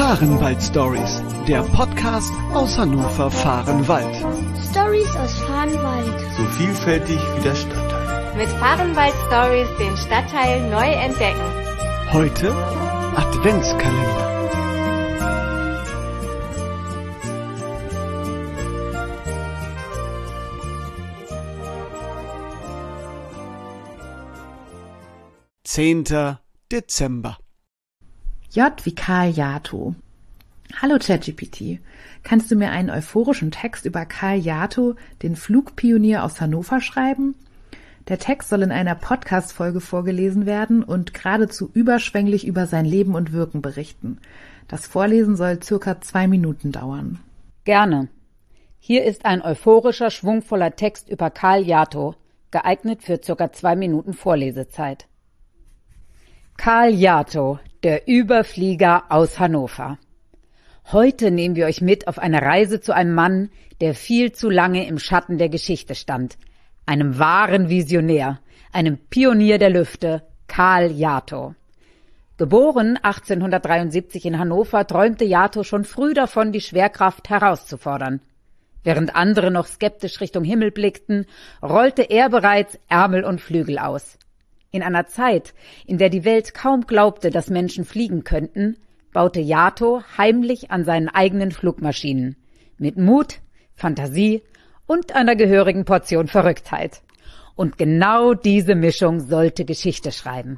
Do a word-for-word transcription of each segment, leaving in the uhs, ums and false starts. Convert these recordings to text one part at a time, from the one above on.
Fahrenwald-Stories, der Podcast aus Hannover-Fahrenwald. Stories aus Fahrenwald. So vielfältig wie der Stadtteil. Mit Fahrenwald-Stories den Stadtteil neu entdecken. Heute Adventskalender. zehnter Dezember. J wie Karl Jato. Hallo ChatGPT, kannst du mir einen euphorischen Text über Karl Jato, den Flugpionier aus Hannover, schreiben? Der Text soll in einer Podcast-Folge vorgelesen werden und geradezu überschwänglich über sein Leben und Wirken berichten. Das Vorlesen soll circa zwei Minuten dauern. Gerne. Hier ist ein euphorischer, schwungvoller Text über Karl Jato, geeignet für circa zwei Minuten Vorlesezeit. Karl Jato, der Überflieger aus Hannover. Heute nehmen wir euch mit auf eine Reise zu einem Mann, der viel zu lange im Schatten der Geschichte stand. Einem wahren Visionär, einem Pionier der Lüfte, Karl Jato. Geboren achtzehnhundertdreiundsiebzig in Hannover, träumte Jato schon früh davon, die Schwerkraft herauszufordern. Während andere noch skeptisch Richtung Himmel blickten, rollte er bereits Ärmel und Flügel aus. In einer Zeit, in der die Welt kaum glaubte, dass Menschen fliegen könnten, baute Jato heimlich an seinen eigenen Flugmaschinen. Mit Mut, Fantasie und einer gehörigen Portion Verrücktheit. Und genau diese Mischung sollte Geschichte schreiben.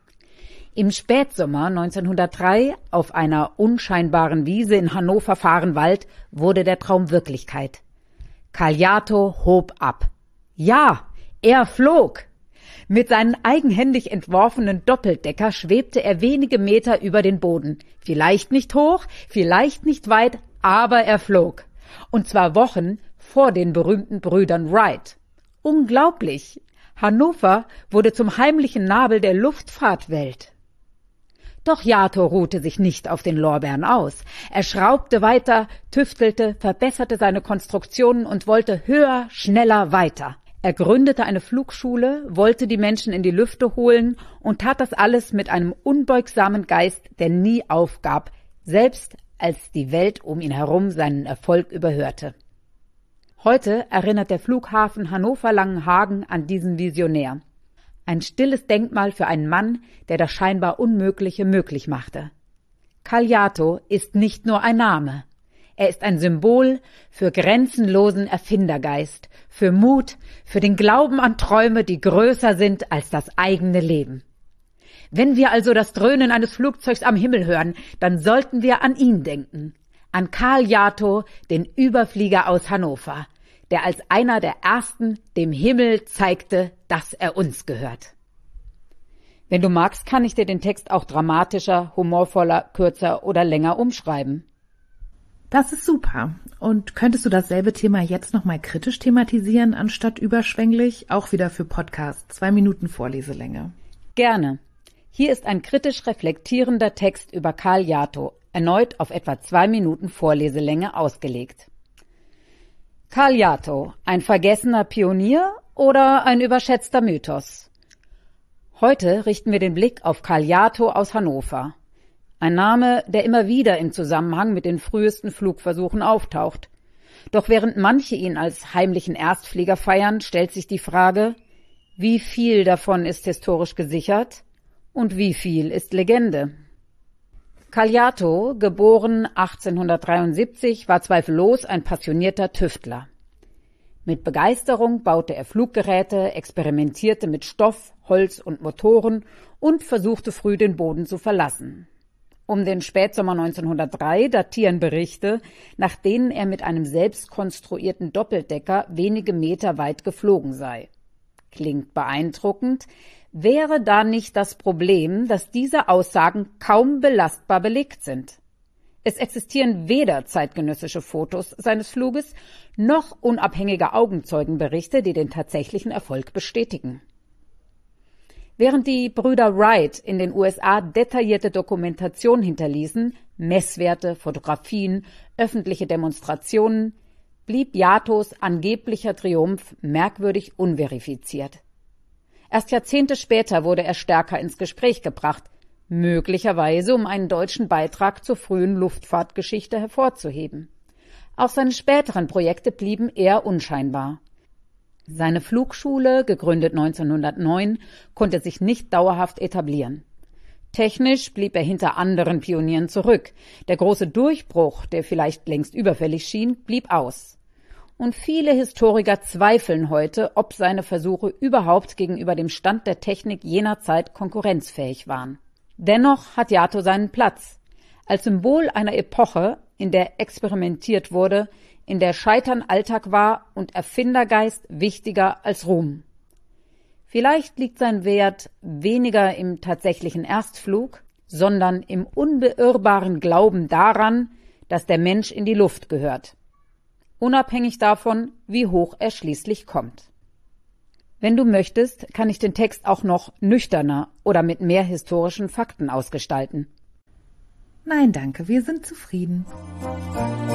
Im Spätsommer neunzehnhundertdrei, auf einer unscheinbaren Wiese in Hannover-Fahrenwald, wurde der Traum Wirklichkeit. Karl Jato hob ab. Ja, er flog! Mit seinen eigenhändig entworfenen Doppeldecker schwebte er wenige Meter über den Boden. Vielleicht nicht hoch, vielleicht nicht weit, aber er flog. Und zwar Wochen vor den berühmten Brüdern Wright. Unglaublich! Hannover wurde zum heimlichen Nabel der Luftfahrtwelt. Doch Jato ruhte sich nicht auf den Lorbeeren aus. Er schraubte weiter, tüftelte, verbesserte seine Konstruktionen und wollte höher, schneller weiter. Er gründete eine Flugschule, wollte die Menschen in die Lüfte holen und tat das alles mit einem unbeugsamen Geist, der nie aufgab, selbst als die Welt um ihn herum seinen Erfolg überhörte. Heute erinnert der Flughafen Hannover-Langenhagen an diesen Visionär. Ein stilles Denkmal für einen Mann, der das scheinbar Unmögliche möglich machte. Karl Jato ist nicht nur ein Name. Er ist ein Symbol für grenzenlosen Erfindergeist, für Mut, für den Glauben an Träume, die größer sind als das eigene Leben. Wenn wir also das Dröhnen eines Flugzeugs am Himmel hören, dann sollten wir an ihn denken. An Karl Jato, den Überflieger aus Hannover, der als einer der Ersten dem Himmel zeigte, dass er uns gehört. Wenn du magst, kann ich dir den Text auch dramatischer, humorvoller, kürzer oder länger umschreiben. Das ist super. Und könntest du dasselbe Thema jetzt nochmal kritisch thematisieren, anstatt überschwänglich? Auch wieder für Podcast, zwei Minuten Vorleselänge. Gerne. Hier ist ein kritisch reflektierender Text über Karl Jato, erneut auf etwa zwei Minuten Vorleselänge ausgelegt. Karl Jato, ein vergessener Pionier oder ein überschätzter Mythos? Heute richten wir den Blick auf Karl Jato aus Hannover. Ein Name, der immer wieder im Zusammenhang mit den frühesten Flugversuchen auftaucht. Doch während manche ihn als heimlichen Erstflieger feiern, stellt sich die Frage, wie viel davon ist historisch gesichert und wie viel ist Legende? Karl Jato, geboren achtzehnhundertdreiundsiebzig, war zweifellos ein passionierter Tüftler. Mit Begeisterung baute er Fluggeräte, experimentierte mit Stoff, Holz und Motoren und versuchte früh den Boden zu verlassen. Um den Spätsommer neunzehnhundertdrei datieren Berichte, nach denen er mit einem selbst konstruierten Doppeldecker wenige Meter weit geflogen sei. Klingt beeindruckend, wäre da nicht das Problem, dass diese Aussagen kaum belastbar belegt sind. Es existieren weder zeitgenössische Fotos seines Fluges noch unabhängige Augenzeugenberichte, die den tatsächlichen Erfolg bestätigen. Während die Brüder Wright in den U S A detaillierte Dokumentation hinterließen, Messwerte, Fotografien, öffentliche Demonstrationen, blieb Jatos angeblicher Triumph merkwürdig unverifiziert. Erst Jahrzehnte später wurde er stärker ins Gespräch gebracht, möglicherweise um einen deutschen Beitrag zur frühen Luftfahrtgeschichte hervorzuheben. Auch seine späteren Projekte blieben eher unscheinbar. Seine Flugschule, gegründet neunzehnhundertneun, konnte sich nicht dauerhaft etablieren. Technisch blieb er hinter anderen Pionieren zurück. Der große Durchbruch, der vielleicht längst überfällig schien, blieb aus. Und viele Historiker zweifeln heute, ob seine Versuche überhaupt gegenüber dem Stand der Technik jener Zeit konkurrenzfähig waren. Dennoch hat Yato seinen Platz. Als Symbol einer Epoche, in der experimentiert wurde, in der Scheitern Alltag war und Erfindergeist wichtiger als Ruhm. Vielleicht liegt sein Wert weniger im tatsächlichen Erstflug, sondern im unbeirrbaren Glauben daran, dass der Mensch in die Luft gehört. Unabhängig davon, wie hoch er schließlich kommt. Wenn du möchtest, kann ich den Text auch noch nüchterner oder mit mehr historischen Fakten ausgestalten. Nein, danke, wir sind zufrieden.